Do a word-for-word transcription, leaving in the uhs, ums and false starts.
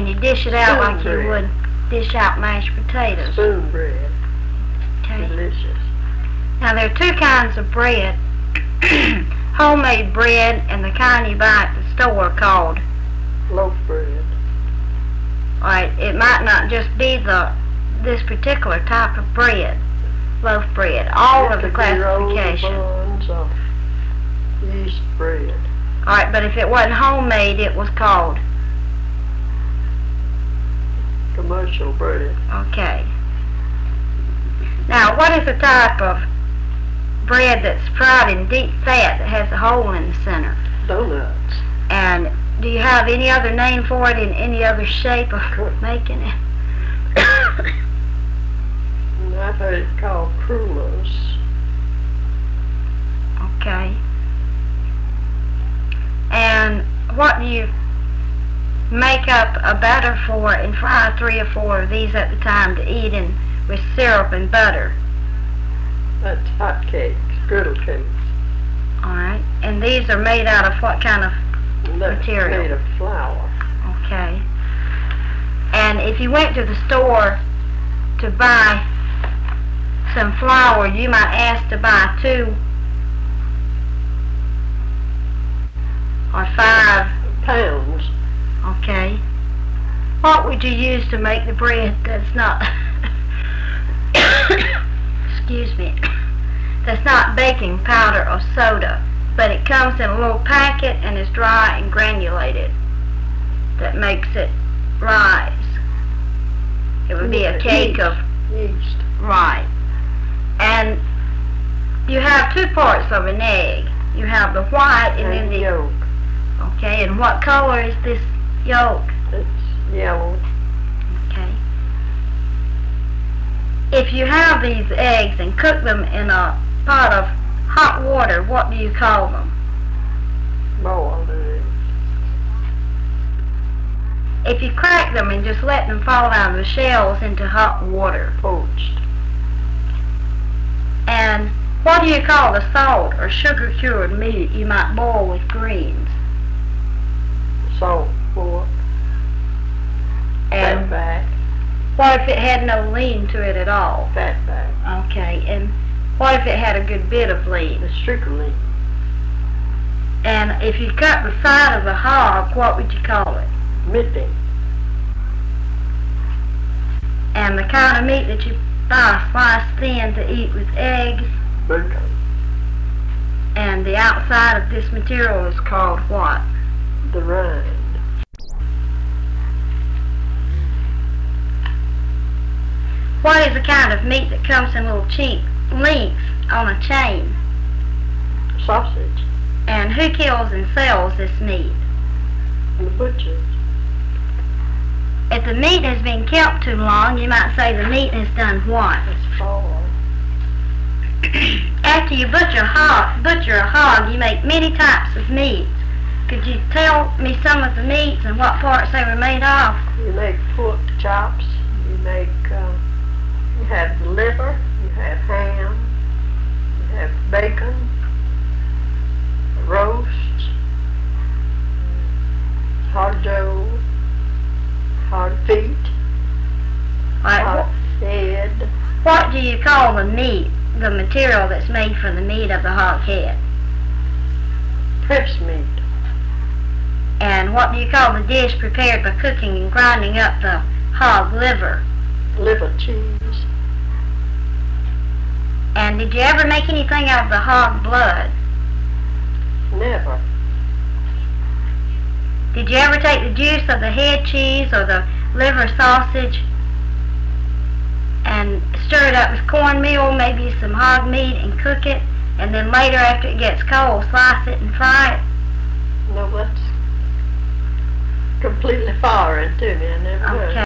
and you dish it out Spoon like bread. you would dish out mashed potatoes. Spoon bread. Okay. Delicious. Now there are two kinds of bread. Homemade bread and the kind you buy at the store called, Loaf bread. right, it might not just be the this particular type of bread, loaf bread, all It of the could be rolls or classification. buns or yeast bread. Alright, but if it wasn't homemade, it was called, Commercial bread. okay. Now, what is the type of bread that's fried in deep fat that has a hole in the center? Donuts. And do you have any other name for it in any other shape of making it? And I've heard it called crullers. Okay. And what do you make up a batter for and fry three or four of these at the time to eat in with syrup and butter? That's hot cakes, griddle cakes. Alright. And these are made out of what kind of And that's material? made of flour. Okay. And if you went to the store to buy some flour, you might ask to buy two or five. Pounds. Okay. What would you use to make the bread that's not, excuse me, that's not baking powder or soda, but it comes in a little packet and is dry and granulated, that makes it rise? It would be a Yeah, cake yeast. of, Yeast. right. And you have two parts of an egg. You have the white and then And the, yolk. okay, and what color is this yolk? It's yellow. Okay. If you have these eggs and cook them in a pot of hot water, what do you call them? Boiled eggs. If you crack them and just let them fall out of the shells into hot water. Poached. And what do you call the salt or sugar cured meat you might boil with greens? Salt pork. And Fat back. what if it had no lean to it at all? Fat back. Okay, and what if it had a good bit of lean? The strictly. And if you cut the side of the hog, what would you call it? Midday. And the kind of meat that you buy sliced thin to eat with eggs, Bacon. and the outside of this material is called what? The rind. What is the kind of meat that comes in little cheap links on a chain? Sausage. And who kills and sells this meat? And the butchers. If the meat has been kept too long, you might say the meat has done what? It's fall. After you butcher a hog, butcher a hog, you make many types of meats. Could you tell me some of the meats and what parts they were made of? You make pork chops. You make, uh, you have the liver. You have ham. You have bacon. Roast. Hard dough. Hard feet. Like, Hard head. wh- what do you call the meat, the material that's made from the meat of the hog head? Press meat. And what do you call the dish prepared by cooking and grinding up the hog liver? Liver cheese. And did you ever make anything out of the hog blood? Never. Did you ever take the juice of the head cheese or the liver sausage and stir it up with cornmeal, maybe some hog meat, and cook it, and then later after it gets cold, slice it and fry it? No, that's completely foreign to me. I never heard. Okay.